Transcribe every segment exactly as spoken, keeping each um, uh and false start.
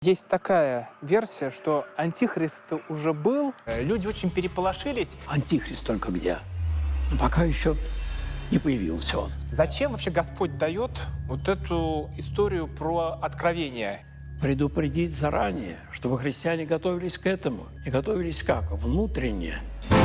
Есть такая версия, что Антихрист уже был. Люди очень переполошились. Антихрист только где? Но пока еще не появился он. Зачем вообще Господь дает вот эту историю про откровение? Предупредить заранее, чтобы христиане готовились к этому. И готовились как? Внутренне.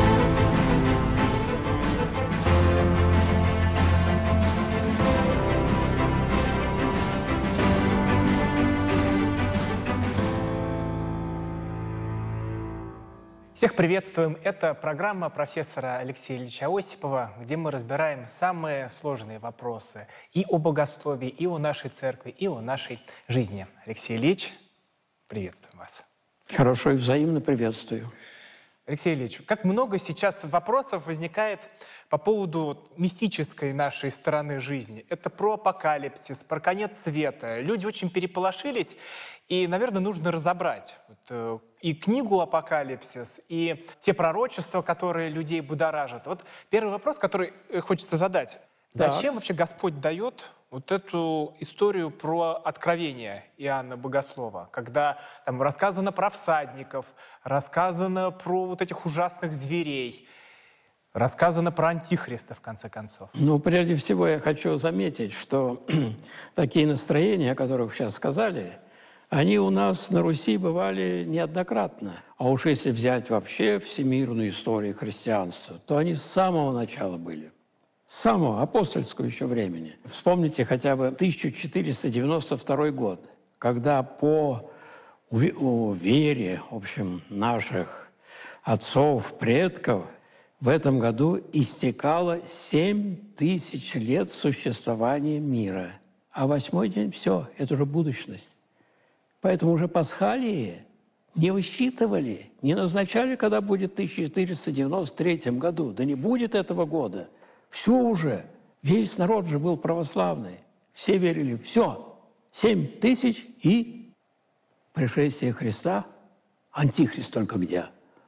Всех приветствуем! Это программа профессора Алексея Ильича Осипова, где мы разбираем самые сложные вопросы и о богословии, и о нашей церкви, и о нашей жизни. Алексей Ильич, приветствуем вас. Хорошо и взаимно приветствую. Алексей Ильич, как много сейчас вопросов возникает по поводу мистической нашей стороны жизни. Это про апокалипсис, про конец света. Люди очень переполошились, и, наверное, нужно разобрать вот, и книгу «Апокалипсис», и те пророчества, которые людей будоражат. Вот первый вопрос, который хочется задать. Да. Зачем вообще Господь дает вот эту историю про откровение Иоанна Богослова, когда там рассказано про всадников, рассказано про вот этих ужасных зверей, рассказано про Антихриста, в конце концов? Ну, прежде всего, я хочу заметить, что такие настроения, о которых сейчас сказали, они у нас на Руси бывали неоднократно. А уж если взять вообще всемирную историю христианства, то они с самого начала были. С самого апостольского еще времени. Вспомните хотя бы тысяча четыреста девяносто второй год, когда по вере, в общем, наших отцов, предков, в этом году истекало семь тысяч лет существования мира. А восьмой день – все, это уже будущность. Поэтому уже пасхалии не высчитывали, не назначали, когда будет в тысяча четыреста девяносто третьем году. Да не будет этого года. Все уже. Весь народ же был православный. Все верили. Все. Семь тысяч и пришествие Христа. Антихрист только где?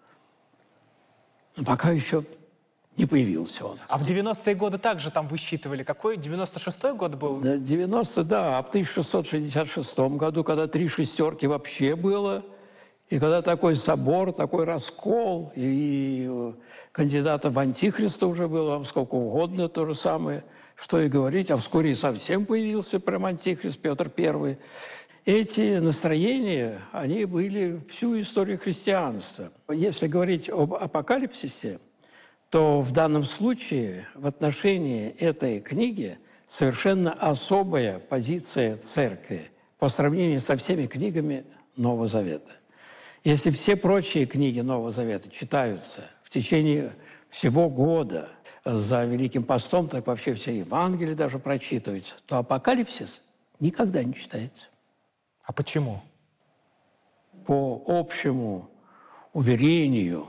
Но пока еще не появился он. А в девяностые годы также там высчитывали. Какой? девяносто шестой год был? Да, девяносто, да. А в тысяча шестьсот шестьдесят шестом году, когда три шестерки вообще было, и когда такой собор, такой раскол, и, и кандидатов в Антихриста уже было, вам сколько угодно, то же самое, что и говорить. А вскоре и совсем появился прям Антихрист Петр Первый. Эти настроения, они были всю историю христианства. Если говорить об апокалипсисе, то в данном случае в отношении этой книги совершенно особая позиция церкви по сравнению со всеми книгами Нового Завета. Если все прочие книги Нового Завета читаются в течение всего года, за Великим постом, так вообще все Евангелия даже прочитываются, то апокалипсис никогда не читается. А почему? По общему уверению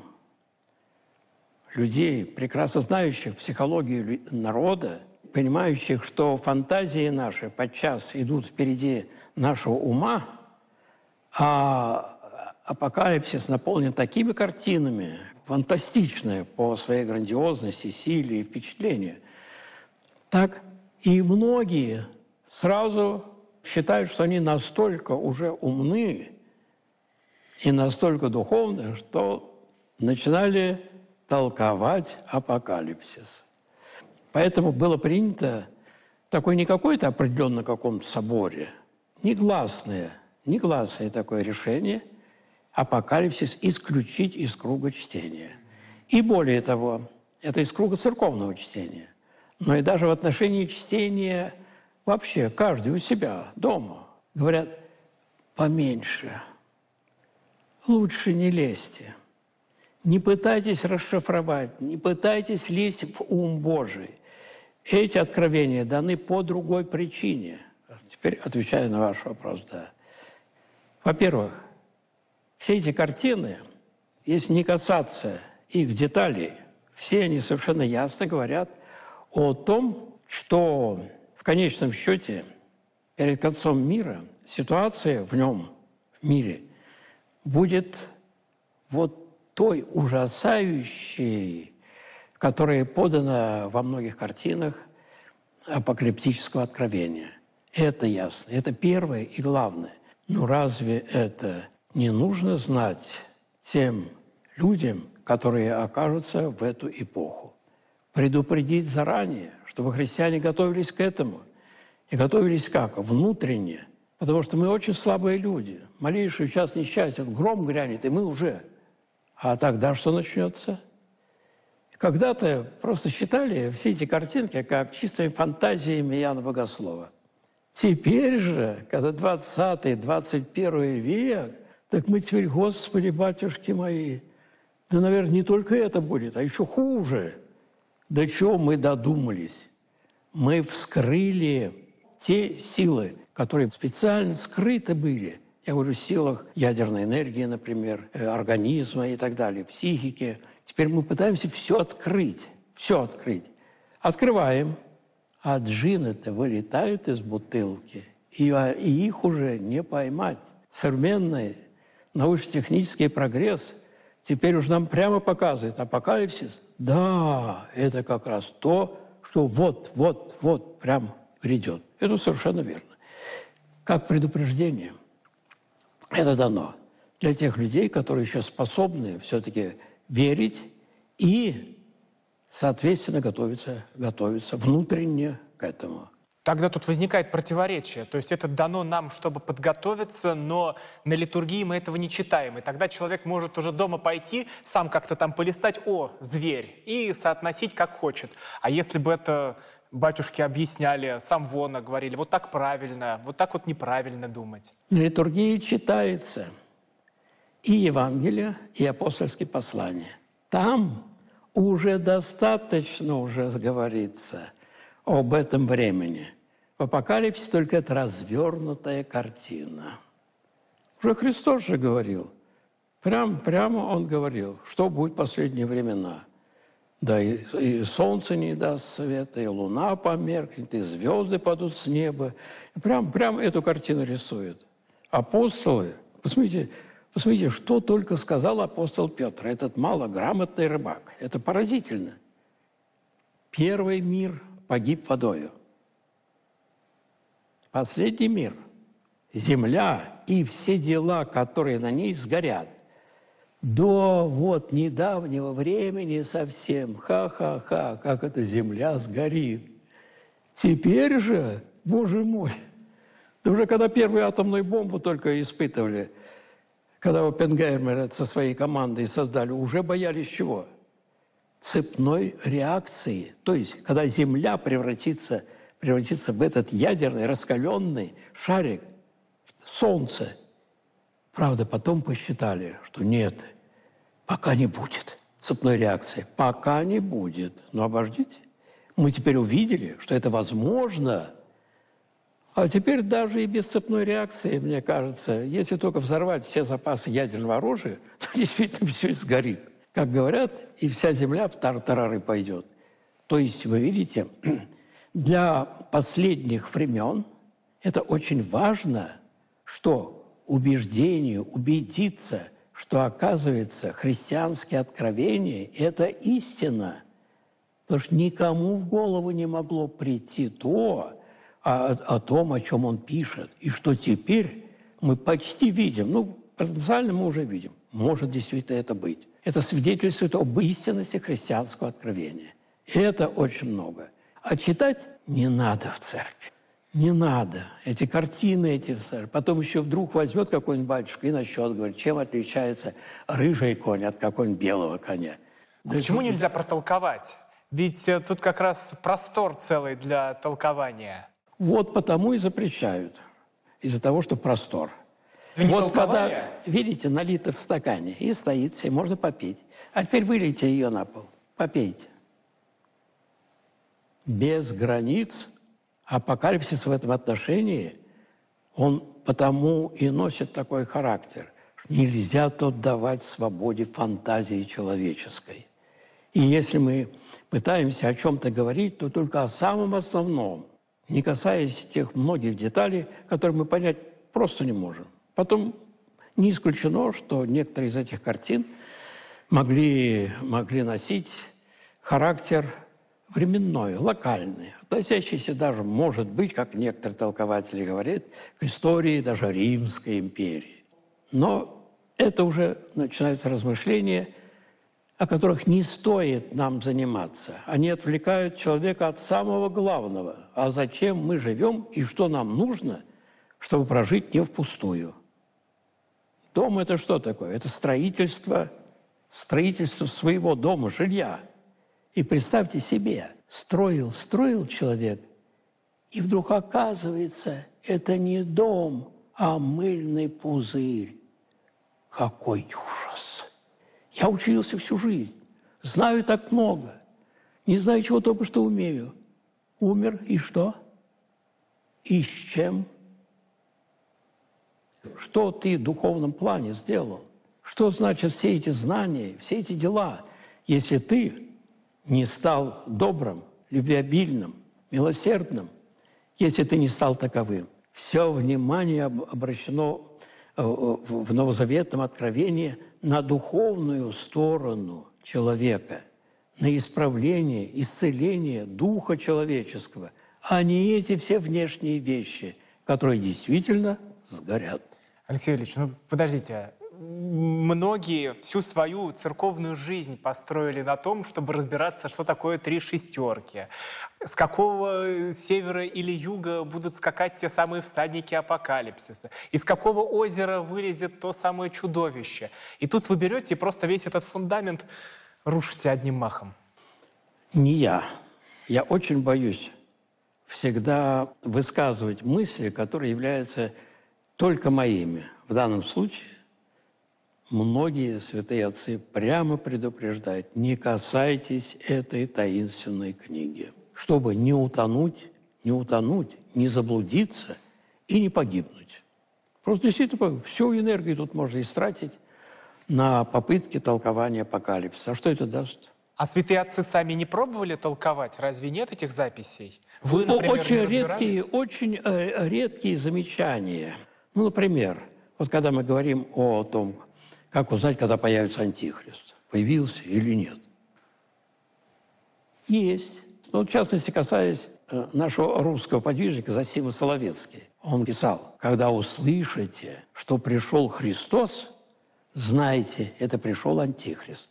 людей, прекрасно знающих психологию народа, понимающих, что фантазии наши подчас идут впереди нашего ума, а апокалипсис наполнен такими картинами, фантастичные по своей грандиозности, силе и впечатлению. Так и многие сразу считают, что они настолько уже умны и настолько духовны, что начинали толковать апокалипсис. Поэтому было принято такое не какое-то определенно каком-то соборе, негласное, негласное такое решение апокалипсис исключить из круга чтения. И более того, это из круга церковного чтения. Но и даже в отношении чтения вообще каждый у себя дома говорят: поменьше, лучше не лезьте. Не пытайтесь расшифровать, не пытайтесь лезть в ум Божий. Эти откровения даны по другой причине. Теперь отвечаю на ваш вопрос, да. Во-первых, все эти картины, если не касаться их деталей, все они совершенно ясно говорят о том, что в конечном счете перед концом мира ситуация в нем, в мире, будет вот той ужасающей, которая подана во многих картинах апокалиптического откровения. Это ясно. Это первое и главное. Ну разве это не нужно знать тем людям, которые окажутся в эту эпоху? Предупредить заранее, чтобы христиане готовились к этому. И готовились как? Внутренне. Потому что мы очень слабые люди. Малейший час несчастья, гром грянет, и мы уже. А тогда что начнется? Когда-то просто считали все эти картинки как чистыми фантазиями Иоанна Богослова. Теперь же, когда двадцатый, двадцать первый век, так мы теперь, Господи, батюшки мои, да, наверное, не только это будет, а еще хуже. До чего мы додумались? Мы вскрыли те силы, которые специально скрыты были. Я говорю о силах ядерной энергии, например, организма и так далее, психики. Теперь мы пытаемся все открыть, все открыть. Открываем, а джинны-то вылетают из бутылки, и, и их уже не поймать. Современный научно-технический прогресс теперь уже нам прямо показывает апокалипсис. Да, это как раз то, что вот, вот, вот прям грядет. Это совершенно верно. Как предупреждение. Это дано для тех людей, которые еще способны все-таки верить и, соответственно, готовиться, готовиться внутренне к этому. Тогда тут возникает противоречие. То есть это дано нам, чтобы подготовиться, но на литургии мы этого не читаем. И тогда человек может уже дома пойти, сам как-то там полистать, о, зверь, и соотносить как хочет. А если бы это батюшки объясняли, сам Вона говорили, вот так правильно, вот так вот неправильно думать. На литургии читается и Евангелие, и апостольские послания. Там уже достаточно уже говорится об этом времени. В Апокалипсисе только это развернутая картина. Уже Христос же говорил, прям, прямо Он говорил, что будет в последние времена. Да, и, и солнце не даст света, и луна померкнет, и звезды падут с неба. Прям, прям эту картину рисует. Апостолы, посмотрите, посмотрите, что только сказал апостол Петр, этот малограмотный рыбак. Это поразительно. Первый мир погиб водою. Последний мир, земля и все дела, которые на ней сгорят. До вот недавнего времени совсем, ха-ха-ха, как эта земля сгорит. Теперь же, Боже мой, да уже когда первую атомную бомбу только испытывали, когда Оппенгеймер со своей командой создали, уже боялись чего? Цепной реакции. То есть, когда Земля превратится, превратится в этот ядерный, раскаленный шарик, Солнце. Правда, потом посчитали, что нет, пока не будет цепной реакции. Пока не будет. Но обождите. Мы теперь увидели, что это возможно. А теперь даже и без цепной реакции, мне кажется, если только взорвать все запасы ядерного оружия, то действительно все сгорит. Как говорят, и вся земля в тартарары пойдет. То есть, вы видите, для последних времен это очень важно, что убеждению, убедиться, что, оказывается, христианские откровения – это истина. Потому что никому в голову не могло прийти то, о, о том, о чем он пишет. И что теперь мы почти видим, ну, потенциально мы уже видим, может действительно это быть. Это свидетельствует об истинности христианского откровения. И это очень много. А читать не надо в церкви. Не надо. Эти картины, эти... Потом еще вдруг возьмет какой-нибудь батюшка и начнет говорить, чем отличается рыжий конь от какого-нибудь белого коня. А да почему это... нельзя протолковать? Ведь тут как раз простор целый для толкования. Вот потому и запрещают. Из-за того, что простор. Это не вот когда, видите, налито в стакане, и стоит все, можно попить. А теперь вылейте ее на пол, попейте. Без границ апокалипсис в этом отношении, он потому и носит такой характер. Нельзя тут давать свободе фантазии человеческой. И если мы пытаемся о чем-то говорить, то только о самом основном, не касаясь тех многих деталей, которые мы понять просто не можем. Потом не исключено, что некоторые из этих картин могли, могли носить характер временной, локальный, относящийся даже, может быть, как некоторые толкователи говорят, к истории даже Римской империи. Но это уже начинаются размышления, о которых не стоит нам заниматься. Они отвлекают человека от самого главного. А зачем мы живем и что нам нужно, чтобы прожить не впустую? Дом – это что такое? Это строительство, строительство своего дома, жилья. И представьте себе, строил, строил человек, и вдруг оказывается, это не дом, а мыльный пузырь. Какой ужас! Я учился всю жизнь, знаю так много, не знаю, чего только что умею. Умер, и что? И с чем? Что ты в духовном плане сделал? Что значит все эти знания, все эти дела, если ты не стал добрым, любвеобильным, милосердным, если ты не стал таковым? Все внимание обращено в новозаветном откровении на духовную сторону человека, на исправление, исцеление духа человеческого, а не эти все внешние вещи, которые действительно сгорят. Алексей Ильич, ну подождите, многие всю свою церковную жизнь построили на том, чтобы разбираться, что такое три шестерки, с какого севера или юга будут скакать те самые всадники апокалипсиса, из какого озера вылезет то самое чудовище. И тут вы берете и просто весь этот фундамент рушите одним махом. Не я. Я очень боюсь всегда высказывать мысли, которые являются только моими. В данном случае многие святые отцы прямо предупреждают: не касайтесь этой таинственной книги, чтобы не утонуть, не утонуть, не заблудиться и не погибнуть. Просто действительно всю энергию тут можно истратить на попытки толкования апокалипсиса. А что это даст? А святые отцы сами не пробовали толковать? Разве нет этих записей? Вы, ну, например, очень не редкие, очень э, редкие замечания. Ну, например, вот когда мы говорим о том, как узнать, когда появится Антихрист, появился или нет. Есть. Ну, в частности, касаясь э, нашего русского подвижника Зосима Соловецкий. Он писал: когда услышите, что пришел Христос, знайте, это пришел Антихрист.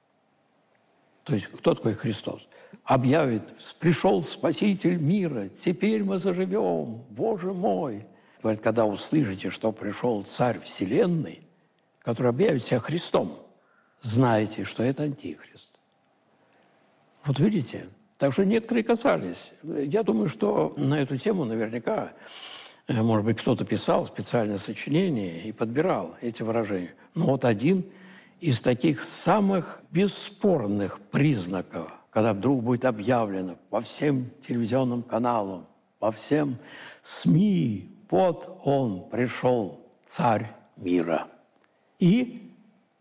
То есть кто такой Христос? Объявит: пришел Спаситель мира, теперь мы заживем, Боже мой. Говорит, когда услышите, что пришел Царь Вселенной, который объявит себя Христом, знаете, что это Антихрист. Вот видите? Так что некоторые касались. Я думаю, что на эту тему наверняка, может быть, кто-то писал специальное сочинение и подбирал эти выражения. Но вот один из таких самых бесспорных признаков, когда вдруг будет объявлено по всем телевизионным каналам, по всем СМИ, вот он пришел, Царь мира. И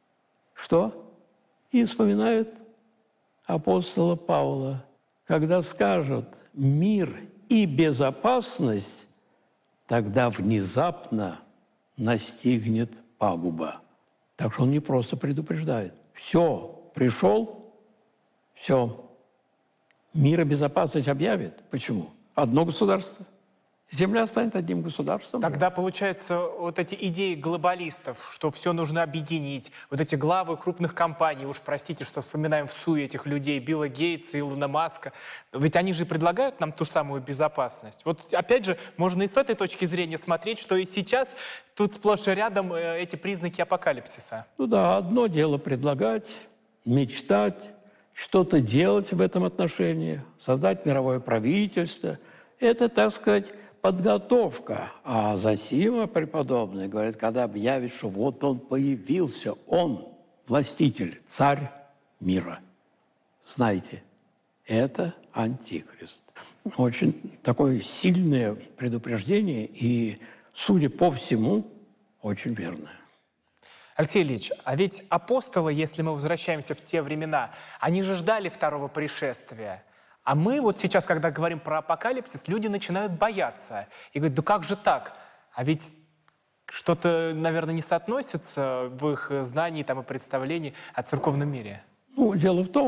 что? И вспоминают апостола Павла, когда скажут «мир и безопасность», тогда внезапно настигнет пагуба. Так что он не просто предупреждает. Все, пришел, все. Мир и безопасность объявит. Почему? Одно государство. Земля станет одним государством. Тогда, получается, вот эти идеи глобалистов, что все нужно объединить, вот эти главы крупных компаний, уж простите, что вспоминаем в суе этих людей, Билла Гейтса, Илона Маска, ведь они же предлагают нам ту самую безопасность. Вот опять же, можно и с этой точки зрения смотреть, что и сейчас тут сплошь и рядом эти признаки апокалипсиса. Ну да, одно дело предлагать, мечтать, что-то делать в этом отношении, создать мировое правительство. Это, так сказать, подготовка. А Зосима преподобный говорит, когда объявит, что вот он появился, он властитель, царь мира. Знаете, это Антихрист. Очень такое сильное предупреждение и, судя по всему, очень верное. Алексей Ильич, а ведь апостолы, если мы возвращаемся в те времена, они же ждали второго пришествия. А мы вот сейчас, когда говорим про апокалипсис, люди начинают бояться. И говорят, да как же так? А ведь что-то, наверное, не соотносится в их знании там, и представлении о церковном мире. Ну, дело в том,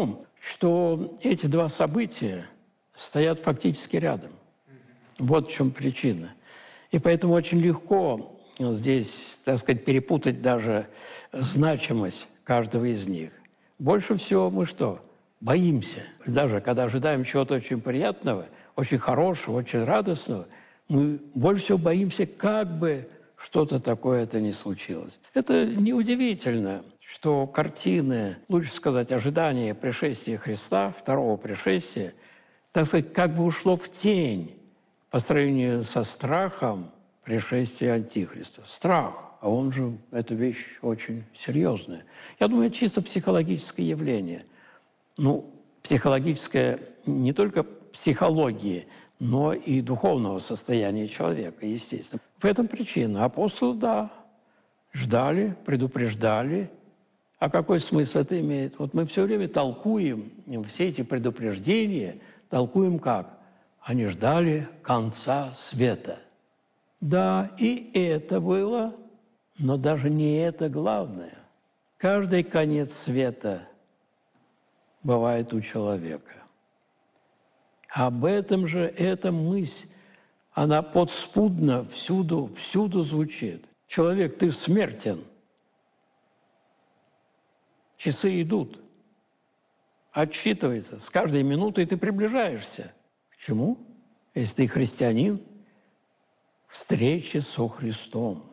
что эти два события стоят фактически рядом. Вот в чем причина. И поэтому очень легко здесь, так сказать, перепутать даже значимость каждого из них. Больше всего мы что? Боимся. Даже когда ожидаем чего-то очень приятного, очень хорошего, очень радостного, мы больше всего боимся, как бы что-то такое это не случилось. Это неудивительно, что картины, лучше сказать, ожидания пришествия Христа, второго пришествия, так сказать, как бы ушло в тень по сравнению со страхом пришествия Антихриста. Страх, а он же, эта вещь очень серьезная. Я думаю, это чисто психологическое явление. Ну, психологическое не только психологии, но и духовного состояния человека, естественно. В этом причина. Апостолы, да, ждали, предупреждали. А какой смысл это имеет? Вот мы все время толкуем, все эти предупреждения, толкуем как? Они ждали конца света. Да, и это было, но даже не это главное. Каждый конец света бывает у человека. Об этом же эта мысль, она подспудно всюду, всюду звучит. Человек, ты смертен. Часы идут. Отсчитывается. С каждой минутой ты приближаешься. К чему? Если ты христианин, встрече со Христом.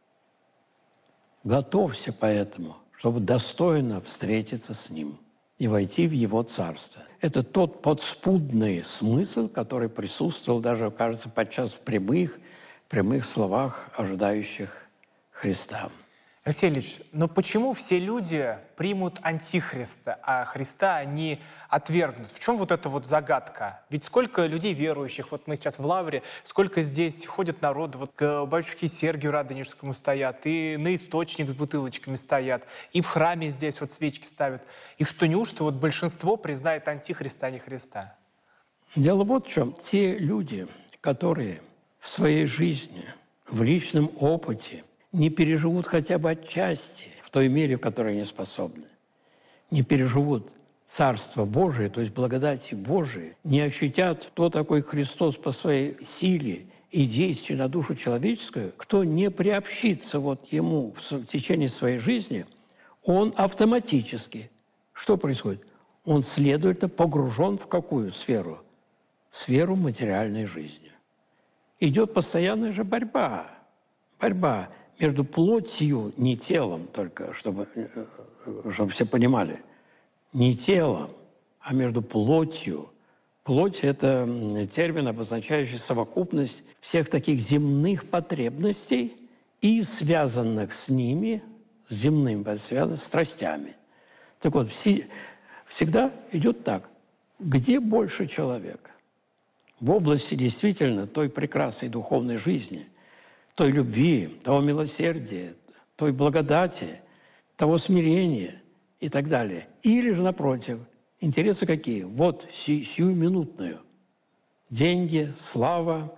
Готовься поэтому, чтобы достойно встретиться с Ним и войти в Его Царство. Это тот подспудный смысл, который присутствовал даже, кажется, подчас в прямых, прямых словах ожидающих Христа. Алексей Ильич, но почему все люди примут Антихриста, а Христа они отвергнут? В чем вот эта вот загадка? Ведь сколько людей верующих, вот мы сейчас в Лавре, сколько здесь ходит народ, вот к батюшке Сергию Радонежскому стоят, и на источник с бутылочками стоят, и в храме здесь вот свечки ставят. И что неужто вот большинство признает Антихриста, а не Христа? Дело вот в чем. Те люди, которые в своей жизни, в личном опыте не переживут хотя бы отчасти, в той мере, в которой они способны, не переживут Царство Божие, то есть благодати Божией, не ощутят, кто такой Христос по своей силе и действию на душу человеческую, кто не приобщится вот Ему в течение своей жизни, он автоматически, что происходит? Он, следовательно, погружен в какую сферу? В сферу материальной жизни. Идет постоянная же борьба. Борьба между плотью, не телом только, чтобы, чтобы все понимали, не телом, а между плотью. Плоть – это термин, обозначающий совокупность всех таких земных потребностей и связанных с ними, с земным, связанных страстями. Так вот, все, всегда идет так. Где больше человека? В области действительно той прекрасной духовной жизни, той любви, того милосердия, той благодати, того смирения и так далее. Или же, напротив, интересы какие? Вот си, сиюминутную. Деньги, слава,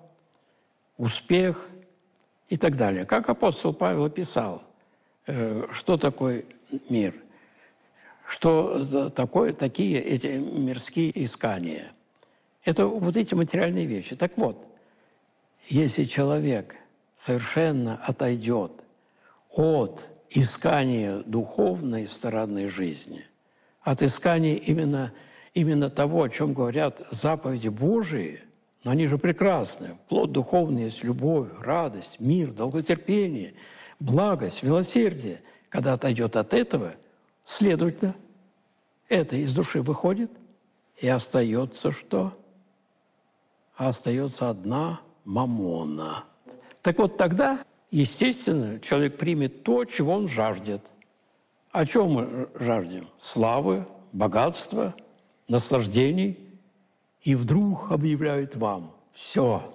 успех и так далее. Как апостол Павел писал, э, что такое мир, что такое такие эти мирские искания. Это вот эти материальные вещи. Так вот, если человек совершенно отойдет от искания духовной стороны жизни, от искания именно, именно того, о чем говорят заповеди Божии, но они же прекрасны. Плод духовный есть любовь, радость, мир, долготерпение, благость, милосердие. Когда отойдет от этого, следовательно, это из души выходит, и остается что? А остается одна маммона. Так вот тогда, естественно, человек примет то, чего он жаждет. О чем мы жаждем? Славы, богатства, наслаждений. И вдруг объявляют вам: все,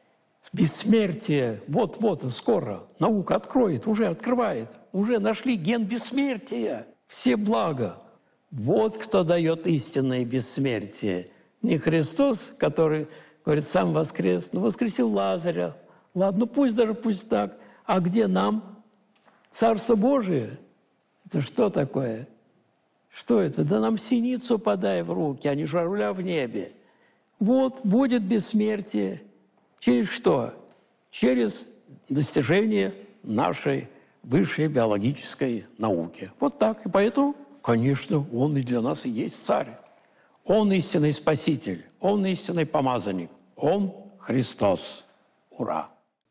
бессмертие, вот-вот, скоро наука откроет, уже открывает, уже нашли ген бессмертия, все блага. Вот кто дает истинное бессмертие. Не Христос, который говорит, сам воскрес, но воскресил Лазаря. Ладно, пусть даже пусть так. А где нам? Царство Божие? Это что такое? Что это? Да нам синицу подай в руки, а не журавля в небе. Вот будет бессмертие. Через что? Через достижение нашей высшей биологической науки. Вот так. И поэтому, конечно, он и для нас и есть царь. Он истинный спаситель, он истинный помазанник, он Христос. Ура!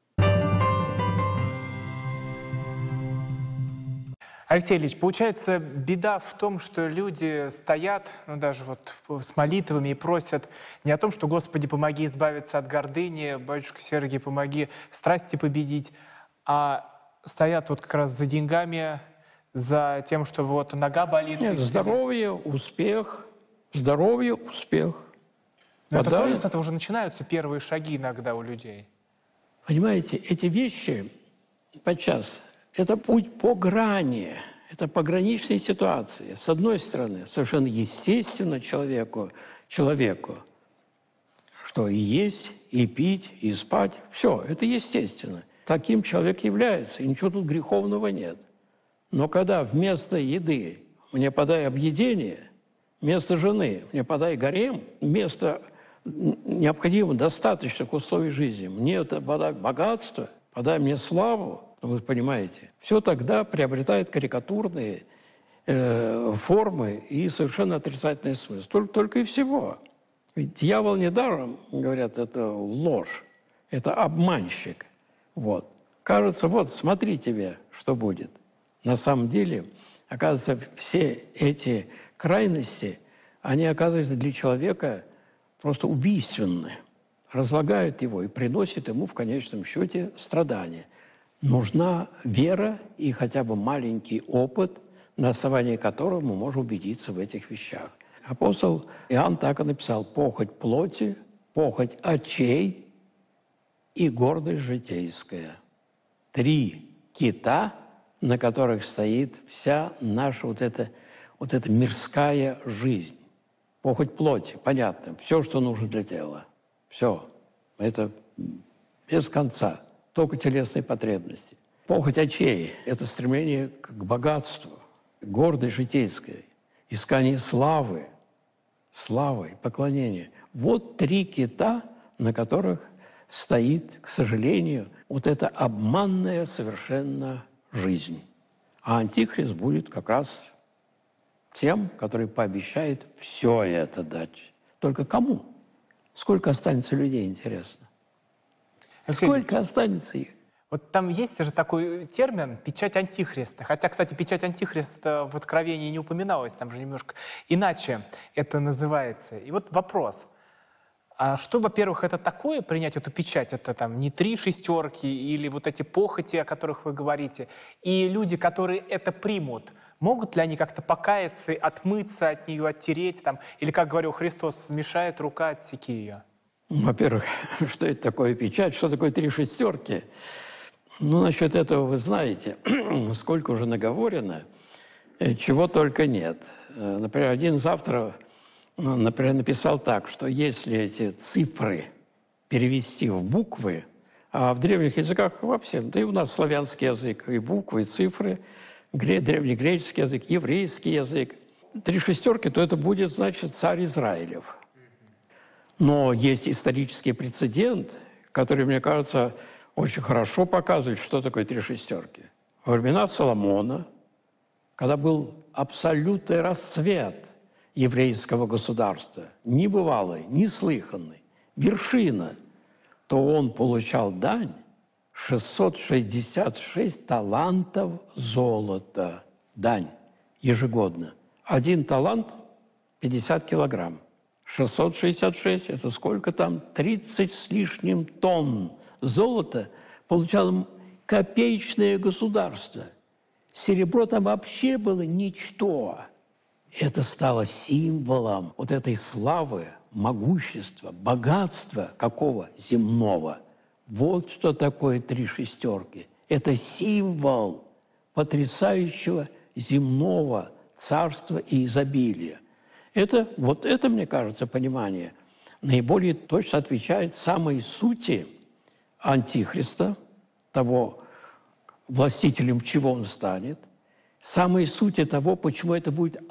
Алексей Ильич, получается, беда в том, что люди стоят, ну даже вот с молитвами и просят не о том, что «Господи, помоги избавиться от гордыни», «Батюшка Сергий, помоги страсти победить», а стоят вот как раз за деньгами, за тем, что вот нога болит. Нет, здоровье, успех, здоровье, успех. Но это тоже с этого уже начинаются первые шаги иногда у людей. Понимаете, эти вещи подчас – это путь по грани, это пограничные ситуации. С одной стороны, совершенно естественно человеку, человеку, что и есть, и пить, и спать – все, это естественно. Таким человек является, и ничего тут греховного нет. Но когда вместо еды мне подай объедение, вместо жены мне подай гарем, вместо необходимого достаточных условий жизни мне это подай богатство, подай мне славу, вы понимаете, все тогда приобретает карикатурные э, формы и совершенно отрицательный смысл. Только, только и всего. Ведь дьявол недаром, говорят, это ложь, это обманщик. Вот. Кажется, вот, смотри тебе, что будет. На самом деле, оказывается, все эти крайности, они оказываются для человека просто убийственны, разлагают его и приносят ему в конечном счете страдания. Нужна вера и хотя бы маленький опыт, на основании которого мы можем убедиться в этих вещах. Апостол Иоанн так и написал: «Похоть плоти, похоть очей и гордость житейская». Три кита, на которых стоит вся наша вот эта, вот эта мирская жизнь. Похоть плоти, понятно, все, что нужно для тела. Все. Это без конца, только телесные потребности. Похоть очей – это стремление к богатству, гордость житейская, искание славы, славы, поклонения. Вот три кита, на которых стоит, к сожалению, вот эта обманная совершенно жизнь. А Антихрист будет как раз тем, который пообещает все это дать. Только кому? Сколько останется людей, интересно? Алексей Сколько Ильич, останется их? вот там есть же такой термин «печать антихриста». Хотя, кстати, печать антихриста в Откровении не упоминалась, там же немножко иначе это называется. И вот вопрос. А что, во-первых, это такое, принять эту печать? Это там не три шестерки или вот эти похоти, о которых вы говорите. И люди, которые это примут, могут ли они как-то покаяться, отмыться от нее, оттереть? Там? Или, как говорил Христос, смешает рука, отсеки ее? Во-первых, что это такое печать, что такое три шестерки? Ну, насчет этого вы знаете, сколько уже наговорено, чего только нет. Например, один из авторов, например, написал так, что если эти цифры перевести в буквы, а в древних языках во всем, да и у нас славянский язык, и буквы, и цифры, древнегреческий язык, еврейский язык, три шестерки, то это будет, значит, царь Израилев. Но есть исторический прецедент, который, мне кажется, очень хорошо показывает, что такое три шестерки. Во времена Соломона, когда был абсолютный расцвет еврейского государства, небывалый, неслыханный, вершина, то он получал дань шестьсот шестьдесят шесть талантов золота. Дань ежегодно. Один талант – пятьдесят килограмм. шестьсот шестьдесят шесть – это сколько там? тридцать с лишним тонн золота получало копеечное государство. Серебро там вообще было ничто. Это стало символом вот этой славы, могущества, богатства какого? Земного. Вот что такое три шестерки. Это символ потрясающего земного царства и изобилия. Это, вот это, мне кажется, понимание наиболее точно отвечает самой сути Антихриста, того, властителем чего он станет, самой сути того, почему это будет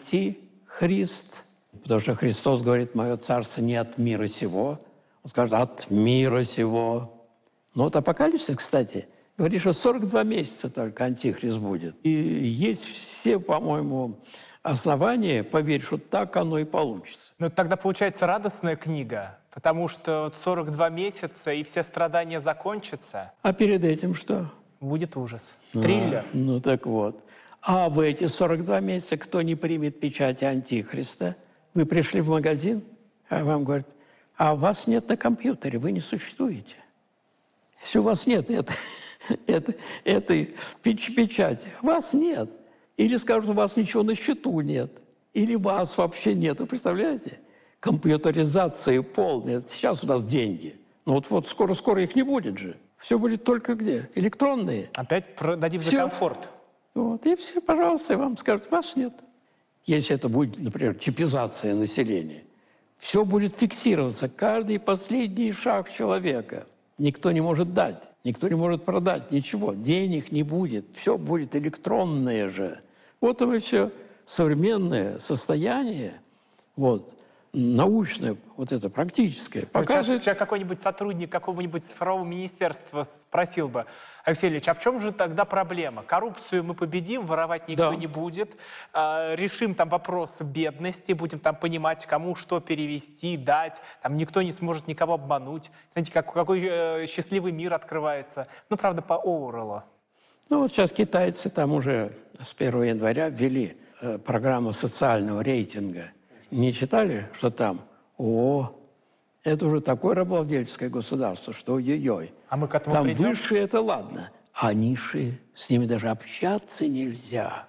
антихрист. Потому что Христос говорит, мое царство не от мира сего. Он скажет, от мира сего. Но вот Апокалипсис, кстати, говорит, что сорок два месяца только антихрист будет. И есть все, по-моему, основания поверить, что так оно и получится. Ну, тогда получается радостная книга, потому что вот сорок два месяца, и все страдания закончатся. А перед этим что? Будет ужас. Триллер. А, ну так вот. А в эти сорок два месяца кто не примет печати антихриста? Вы пришли в магазин, а вам говорят, а у вас нет на компьютере, вы не существуете. Если у вас нет это, это, этой печ печати, вас нет. Или скажут, у вас ничего на счету нет. Или вас вообще нет. Вы представляете? Компьютеризация полная. Сейчас у нас деньги. Но вот, вот скоро-скоро их не будет же. Все будет только где? Электронные. Опять дадим за комфорт. Вот, и все, пожалуйста, и вам скажут, вас нет. Если это будет, например, чипизация населения, все будет фиксироваться, каждый последний шаг человека. Никто не может дать, никто не может продать, ничего. Денег не будет, все будет электронное же. Вот оно и все. Современное состояние, вот, научное, вот это практическое. Показывает... Сейчас какой-нибудь сотрудник какого-нибудь цифрового министерства спросил бы, Алексей Ильич, а в чем же тогда проблема? Коррупцию мы победим, воровать никто да. не будет, э, решим там вопрос бедности, будем там понимать, кому что перевести, дать, там никто не сможет никого обмануть. Знаете, как, какой э, счастливый мир открывается. Ну, правда, по Оуэллу. Ну, вот сейчас китайцы там уже с первого января ввели э, программу социального рейтинга. Не читали, что там? О, это уже такое рабовладельческое государство, что ой-ой-ой. А мы к этому там придем? высшие это ладно, а низшие, с ними даже общаться нельзя.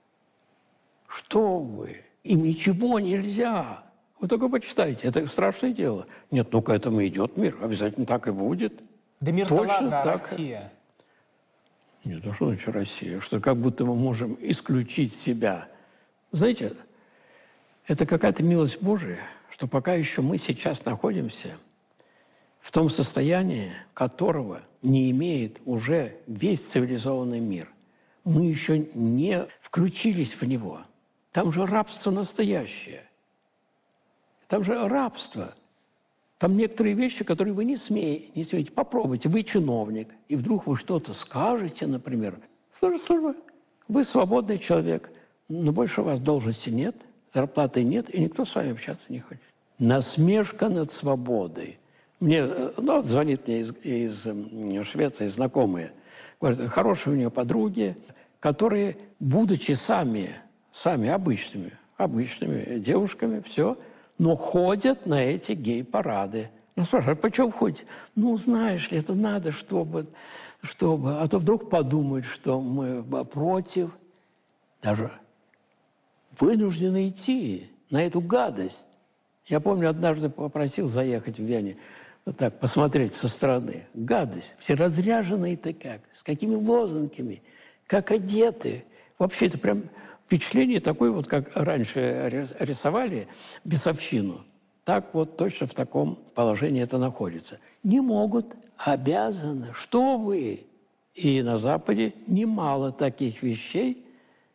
Что вы? Им ничего нельзя. Вы только почитайте, это страшное дело. Нет, ну к этому идет мир, обязательно так и будет. Да мир-то ладно, а так. Россия? Нет, а что значит Россия? Что как будто мы можем исключить себя. Знаете, это какая-то милость Божия, что пока еще мы сейчас находимся в том состоянии, которого не имеет уже весь цивилизованный мир. Мы еще не включились в него. Там же рабство настоящее. Там же рабство. Там некоторые вещи, которые вы не смеете, не смеете. Попробуйте, вы чиновник, и вдруг вы что-то скажете, например. Слушай, слушай, вы свободный человек, но больше у вас должности нет, зарплаты нет, и никто с вами общаться не хочет. Насмешка над свободой. Мне, ну, звонит мне из, из Швеции знакомые. Говорят, хорошие у нее подруги, которые, будучи сами, сами обычными, обычными девушками, все, но ходят на эти гей-парады. Ну, спрашивают, почему ходите? Ну, знаешь ли, это надо, чтобы, чтобы... А то вдруг подумают, что мы против. Даже вынуждены идти на эту гадость. Я помню, однажды попросил заехать в Вене, вот так, посмотреть со стороны. Гадость. Все разряженные-то как, с какими лозунгами, как одеты. Вообще это прям впечатление такое, вот как раньше рисовали бесовщину. Так вот точно в таком положении это находится. Не могут, обязаны. Что вы? И на Западе немало таких вещей.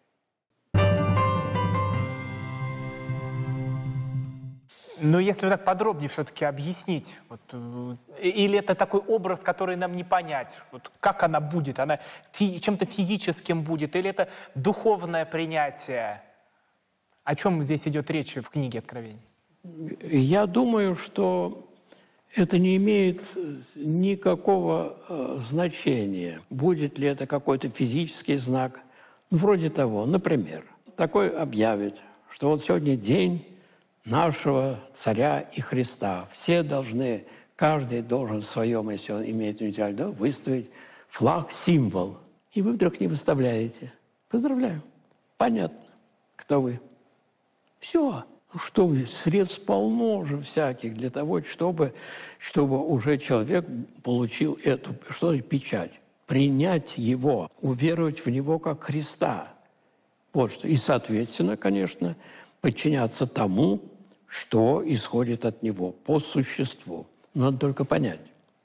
Но если так подробнее все-таки объяснить, вот, или это такой образ, который нам не понять, вот, как она будет, она фи- чем-то физическим будет, или это духовное принятие? О чем здесь идет речь в книге Откровений? Я думаю, что это не имеет никакого э, значения, будет ли это какой-то физический знак. Ну, вроде того, например, такой объявит, что вот сегодня день нашего царя и Христа. Все должны, каждый должен в своем, если он имеет уникальный дом, выставить флаг, символ. И вы вдруг не выставляете. Поздравляю. Понятно, кто вы. Все. Ну что вы, средств полно же всяких для того, чтобы, чтобы уже человек получил эту, что это, печать. Принять его, уверовать в него как Христа. Вот что. И, соответственно, конечно, подчиняться тому, что исходит от него по существу. Надо только понять.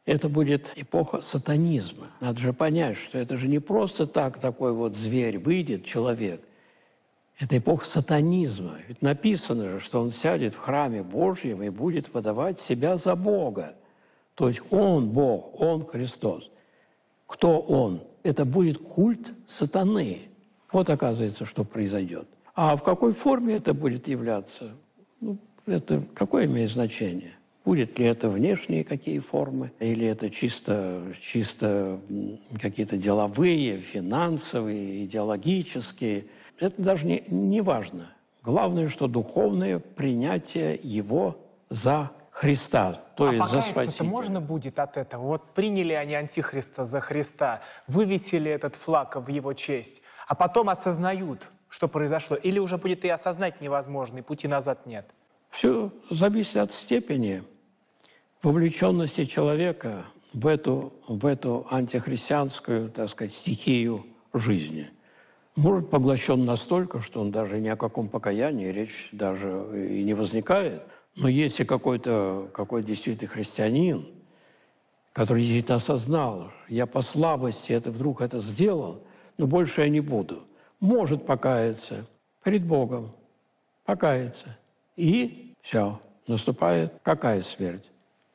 Это будет эпоха сатанизма. Надо же понять, что это же не просто так такой вот зверь выйдет, человек. Это эпоха сатанизма. Ведь написано же, что он сядет в храме Божьем и будет выдавать себя за Бога. То есть он Бог, он Христос. Кто он? Это будет культ сатаны. Вот оказывается, что произойдет. А в какой форме это будет являться? Ну, это какое имеет значение? Будет ли это внешние какие формы, или это чисто, чисто какие-то деловые, финансовые, идеологические? Это даже не, не важно. Главное, что духовное принятие его за Христа, то а есть за покаяться-то Спасителя. можно будет от этого? Вот приняли они Антихриста за Христа, вывесили этот флаг в его честь, а потом осознают, что произошло. Или уже будет и осознать невозможно, и пути назад нет? Все зависит от степени вовлеченности человека в эту, в эту антихристианскую, так сказать, стихию жизни. Может, поглощен настолько, что он даже ни о каком покаянии речь даже и не возникает. Но если какой-то какой действительно христианин, который действительно осознал, я по слабости это вдруг это сделал, но больше я не буду, может покаяться перед Богом, покаяться. И все, наступает какая смерть?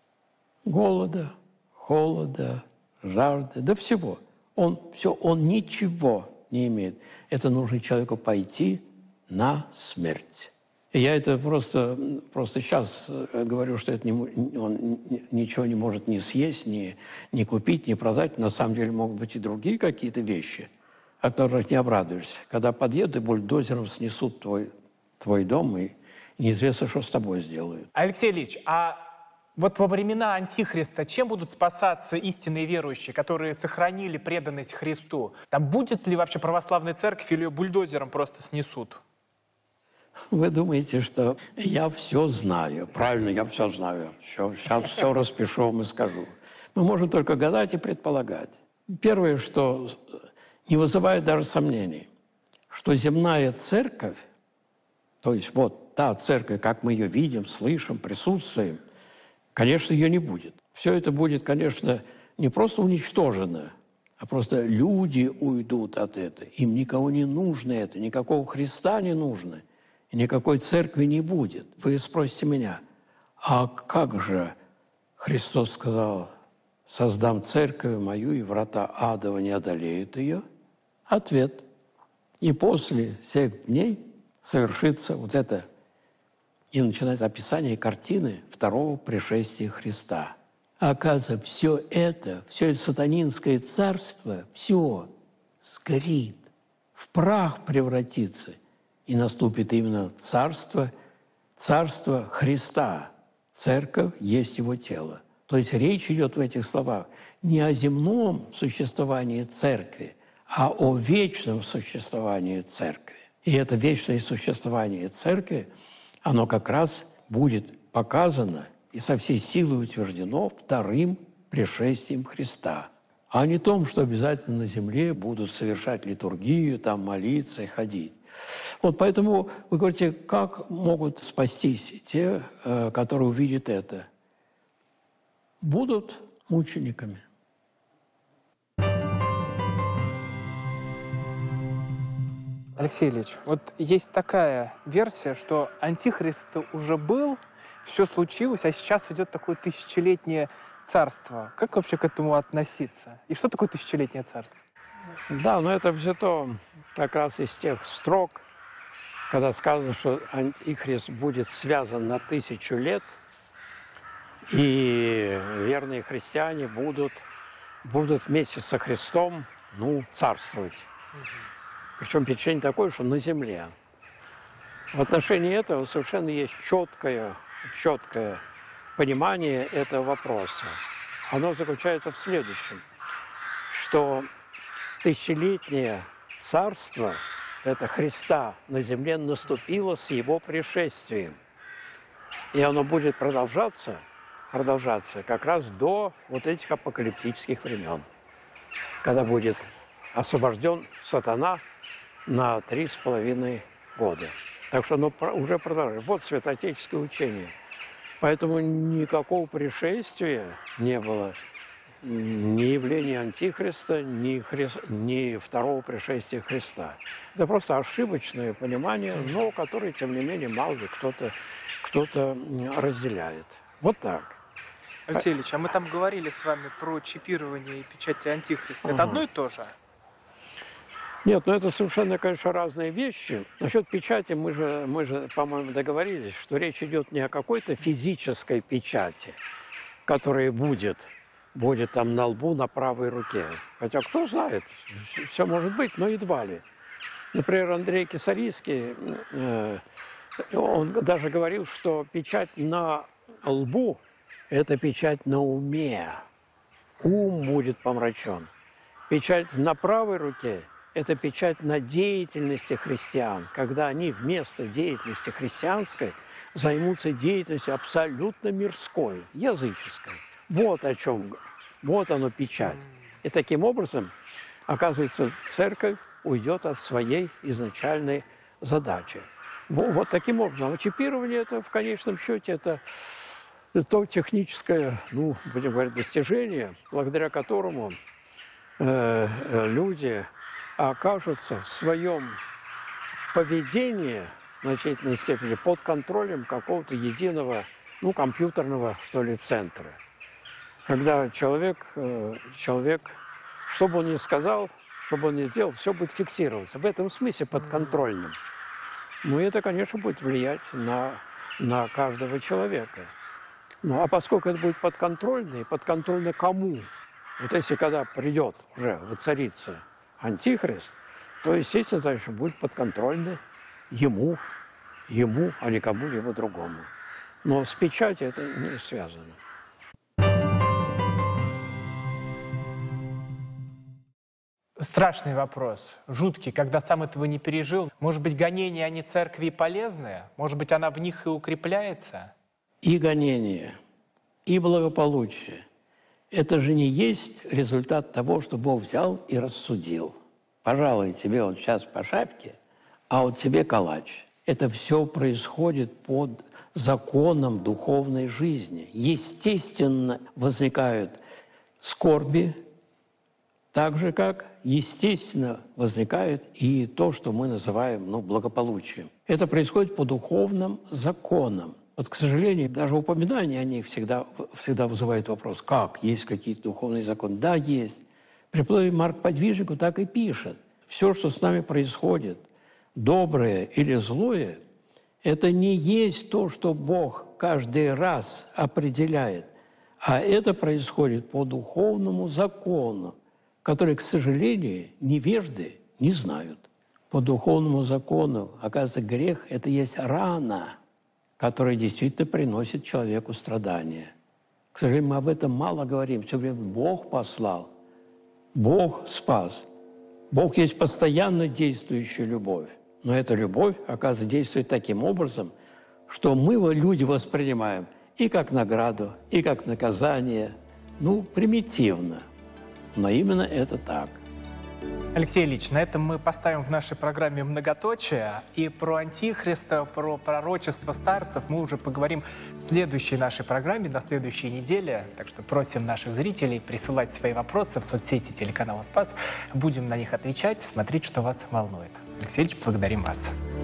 Голода, холода, жажды, да всего. Он, все, он ничего не имеет. Это нужно человеку пойти на смерть. И я это просто, просто сейчас говорю, что это не, он ничего не может ни съесть, ни, ни купить, ни продать. На самом деле могут быть и другие какие-то вещи, от которых не обрадуешься. Когда подъедут и бульдозером снесут твой, твой дом, и неизвестно, что с тобой сделают. Алексей Ильич, а вот во времена Антихриста чем будут спасаться истинные верующие, которые сохранили преданность Христу? Там будет ли вообще православная церковь или ее бульдозером просто снесут? Вы думаете, что я все знаю. Правильно, я все знаю. Все, сейчас все распишу вам и скажу. Мы можем только гадать и предполагать. Первое, что не вызывает даже сомнений, что земная церковь, то есть вот та церковь, как мы ее видим, слышим, присутствуем, конечно, ее не будет. Все это будет, конечно, не просто уничтожено, а просто люди уйдут от этого. Им никого не нужно это, никакого Христа не нужно. И никакой церкви не будет. Вы спросите меня, а как же Христос сказал, создам церковь мою, и врата адова не одолеют ее? Ответ. И после всех дней совершится вот это. И начинается описание картины второго пришествия Христа. А оказывается, все это, все это сатанинское царство, все сгорит, в прах превратится. И наступит именно царство, царство Христа. Церковь есть его тело. То есть речь идет в этих словах не о земном существовании церкви, а о вечном существовании церкви. И это вечное существование церкви, оно как раз будет показано и со всей силой утверждено вторым пришествием Христа. А не том, что обязательно на земле будут совершать литургию, там молиться и ходить. Вот поэтому вы говорите, как могут спастись те, которые увидят это? Будут мучениками. Алексей Ильич, вот есть такая версия, что Антихрист уже был, все случилось, а сейчас идет такое тысячелетнее царство. Как вообще к этому относиться? И что такое тысячелетнее царство? Да, но это взято как раз из тех строк, когда сказано, что Антихрист будет связан на тысячу лет, и верные христиане будут, будут вместе со Христом, ну, царствовать. Причем печень такое, что на земле. В отношении этого совершенно есть четкое, четкое понимание этого вопроса. Оно заключается в следующем, что тысячелетнее царство, это Христа на земле, наступило с его пришествием. И оно будет продолжаться, продолжаться как раз до вот этих апокалиптических времен, когда будет освобожден сатана на три с половиной года. Так что оно уже продолжается. Вот святоотеческое учение. Поэтому никакого пришествия не было ни явление Антихриста, ни, Христ, ни второго пришествия Христа. Это просто ошибочное понимание, но которое, тем не менее, мало ли кто-то кто-то разделяет. Вот так. Алексей Ильич, а мы там говорили с вами про чипирование и печати Антихриста. Ага. Это одно и то же? Нет, ну это совершенно, конечно, разные вещи. Насчет печати мы же, мы же, по-моему, договорились, что речь идет не о какой-то физической печати, которая будет, будет там на лбу, на правой руке. Хотя кто знает, все может быть, но едва ли. Например, Андрей Кисарийский, э, он даже говорил, что печать на лбу – это печать на уме. Ум будет помрачен. Печать на правой руке – это печать на деятельности христиан, когда они вместо деятельности христианской займутся деятельностью абсолютно мирской, языческой. Вот о чем, вот оно печать. И таким образом, оказывается, церковь уйдет от своей изначальной задачи. Вот, вот таким образом. А чипирование, это в конечном счете, это то техническое, ну, будем говорить, достижение, благодаря которому э, люди окажутся в своем поведении в значительной степени под контролем какого-то единого, ну, компьютерного, что ли, центра. Когда человек, человек, что бы он ни сказал, что бы он ни сделал, все будет фиксироваться. В этом смысле подконтрольным. Ну, и это, конечно, будет влиять на, на каждого человека. Ну, а поскольку это будет подконтрольно, и подконтрольно кому? Вот если когда придет уже воцарится Антихрист, то, естественно, дальше будет подконтрольно ему, ему, а не кому-либо другому. Но с печатью это не связано. Страшный вопрос, жуткий, когда сам этого не пережил. Может быть, гонения, они церкви полезны? Может быть, она в них и укрепляется? И гонение, и благополучие. Это же не есть результат того, что Бог взял и рассудил. Пожалуй, тебе вот сейчас по шапке, а вот тебе калач. Это все происходит под законом духовной жизни. Естественно, возникают скорби, так же, как, естественно, возникает и то, что мы называем, ну, благополучием. Это происходит по духовным законам. Вот, к сожалению, даже упоминание о них всегда, всегда вызывает вопрос, как, есть какие-то духовные законы? Да, есть. Преподобный Марк Подвижнику так и пишет. Все, что с нами происходит, доброе или злое, это не есть то, что Бог каждый раз определяет, а это происходит по духовному закону, который, к сожалению, невежды не знают. По духовному закону, оказывается, грех – это есть рана, которая действительно приносит человеку страдания. К сожалению, мы об этом мало говорим. Все время Бог послал, Бог спас. Бог есть постоянно действующая любовь. Но эта любовь, оказывается, действует таким образом, что мы, люди, воспринимаем и как награду, и как наказание. Ну, примитивно. Но именно это так. Алексей Ильич, на этом мы поставим в нашей программе многоточие. И про Антихриста, про пророчество старцев мы уже поговорим в следующей нашей программе, на следующей неделе. Так что просим наших зрителей присылать свои вопросы в соцсети телеканала «Спас». Будем на них отвечать, смотреть, что вас волнует. Алексей Ильич, благодарим вас.